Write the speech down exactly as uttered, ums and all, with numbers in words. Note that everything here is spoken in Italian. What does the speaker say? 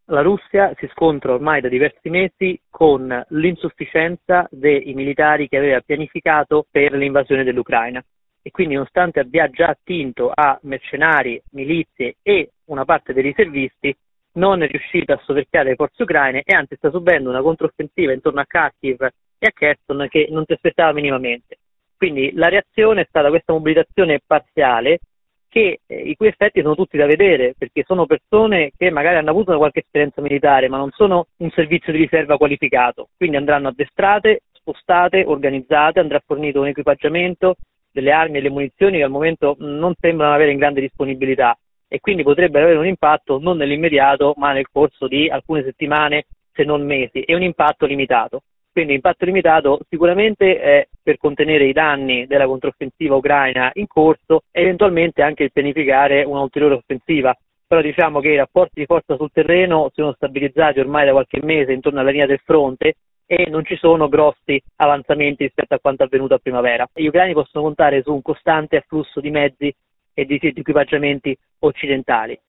La Russia si scontra ormai da diversi mesi con l'insufficienza dei militari che aveva pianificato per l'invasione dell'Ucraina e quindi nonostante abbia già attinto a mercenari, milizie e una parte dei riservisti, non è riuscita a soverchiare le forze ucraine e anzi sta subendo una controffensiva intorno a Kharkiv e a Kherson che non si aspettava minimamente. Quindi la reazione è stata questa mobilitazione parziale che eh, i cui effetti sono tutti da vedere, perché sono persone che magari hanno avuto qualche esperienza militare, ma non sono un servizio di riserva qualificato, quindi andranno addestrate, spostate, organizzate, andrà fornito un equipaggiamento, delle armi e le munizioni che al momento non sembrano avere in grande disponibilità e quindi potrebbero avere un impatto non nell'immediato, ma nel corso di alcune settimane, se non mesi, e un impatto limitato. Quindi impatto limitato sicuramente è per contenere i danni della controffensiva ucraina in corso e eventualmente anche il pianificare un'ulteriore offensiva. Però diciamo che i rapporti di forza sul terreno sono stabilizzati ormai da qualche mese intorno alla linea del fronte e non ci sono grossi avanzamenti rispetto a quanto avvenuto a primavera. Gli ucraini possono contare su un costante afflusso di mezzi e di, di equipaggiamenti occidentali.